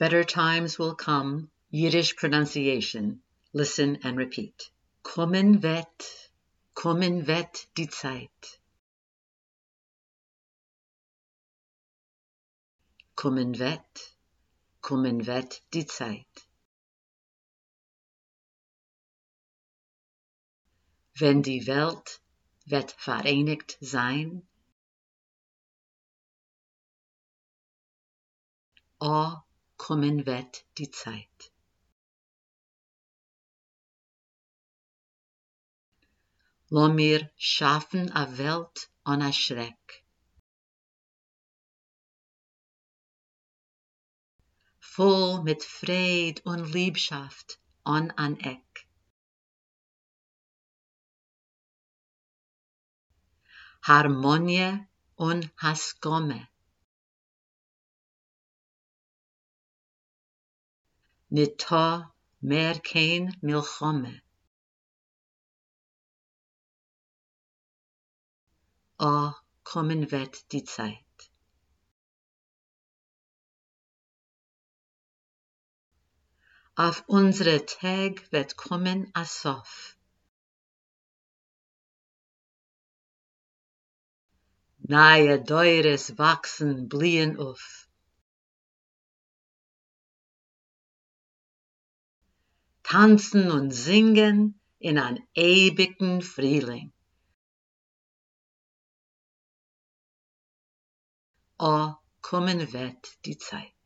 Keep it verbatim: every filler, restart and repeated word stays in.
Better times will come. Yiddish pronunciation. Listen and repeat. Kommen wird, kommen wird die Zeit. Kommen wird, kommen wird die Zeit. Wenn die Welt wird vereinigt sein. O, kommen wird die Zeit. Lo mir schaffen a Welt ohne Schreck. Voll mit Fried und Liebschaft on an Eck. Harmonie und Haskomme. Nito mer kein milchome. O, kommen wird die Zeit. Auf unsere Tag wird kommen a Sof. Neue Deures wachsen, blühen auf. Tanzen und singen in an ewigen Frühling. O, kommen wird die Zeit.